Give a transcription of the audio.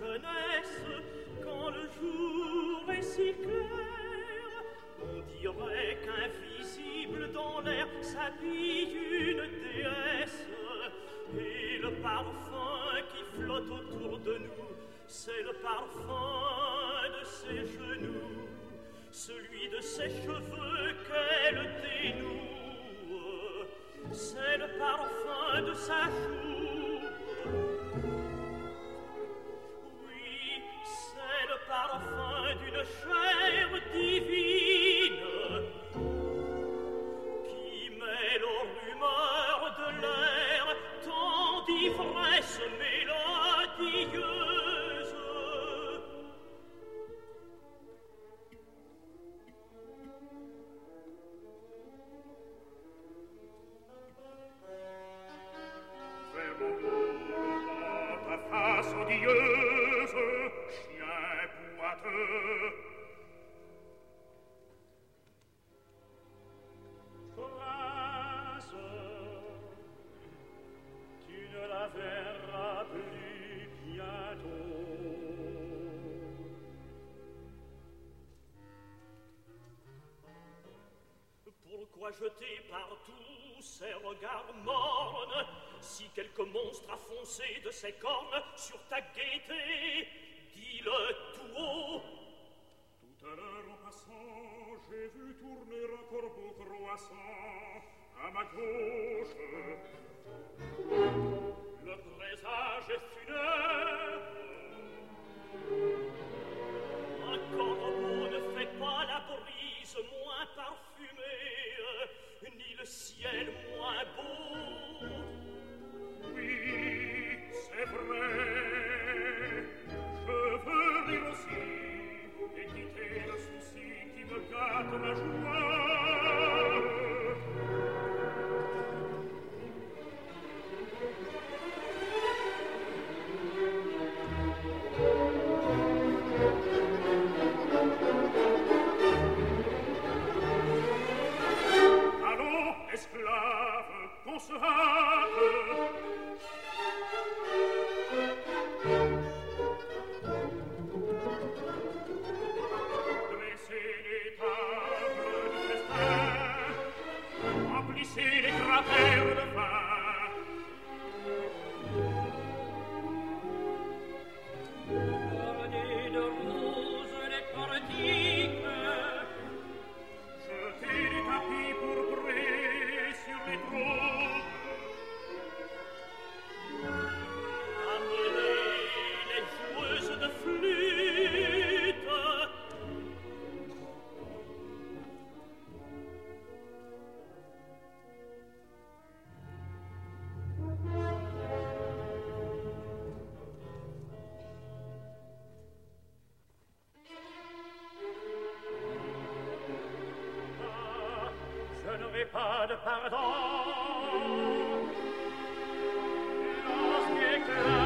jeunesse, quand le jour est si clair, on dirait qu'invisible dans l'air s'habille une déesse, et le parfum qui flotte autour de nous, c'est le parfum de ses genoux, celui de ses cheveux qu'elle dénoue, c'est le parfum de sa joue. Oui, c'est le parfum d'une chair divine qui mêle aux rumeurs de l'air tant d'ivresse mélodieuse. Odieuse, chien boiteux. Prince, tu ne la verras plus bientôt. Pourquoi jeter partout ces regards mornes, si quelque monstre a foncé de ses cornes sur ta gaieté, dis-le tout haut. Tout à l'heure en passant, j'ai vu tourner un corbeau croissant à ma gauche. Le présage est funèbre. Un corbeau ne fait pas la brise moins parfumée, ni le ciel moins beau. Oui, c'est vrai. Je veux rire aussi et quitter le souci qui me gâte ma joie. Allons, esclaves, qu'on se hâte. Dressez les tables du festin, remplissez les cratères de vin. Ornez de roses les portiques, Jetez les tapis pourprés sur les trônes. amenez les joueuses de flûte. Je n'aurai pas de pardon lorsqu'éclate